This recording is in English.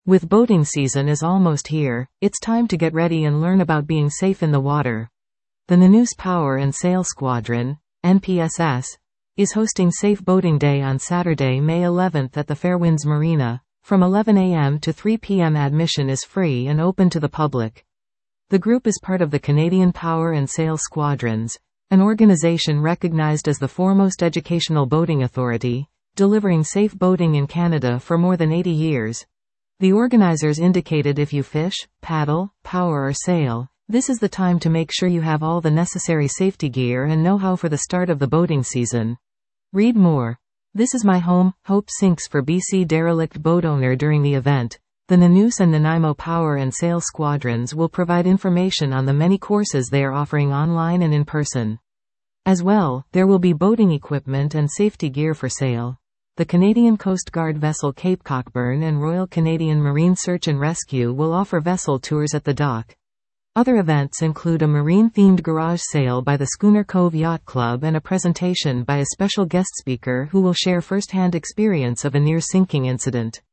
With boating season is almost here, it's time to get ready and learn about being safe in the water. The Nanus Power and Sail Squadron, NPSS, is hosting Safe Boating Day on Saturday, May 11th at the Fairwinds Marina. From 11 a.m. to 3 p.m. Admission is free and open to the public. The group is part of the Canadian Power and Sail Squadrons, an organization recognized as the foremost educational boating authority, delivering safe boating in Canada for more than 80 years. The organizers indicated if you fish, paddle, power or sail, this is the time to make sure you have all the necessary safety gear and know-how for the start of the boating season. Read more. This is my home, Hope Sinks for BC derelict boat owner. During the event, the Nanus and Nanaimo Power and Sail Squadrons will provide information on the many courses they are offering online and in person. As well, there will be boating equipment and safety gear for sale. The Canadian Coast Guard vessel Cape Cockburn and Royal Canadian Marine Search and Rescue will offer vessel tours at the dock. Other events include a marine-themed garage sale by the Schooner Cove Yacht Club and a presentation by a special guest speaker who will share first-hand experience of a near-sinking incident.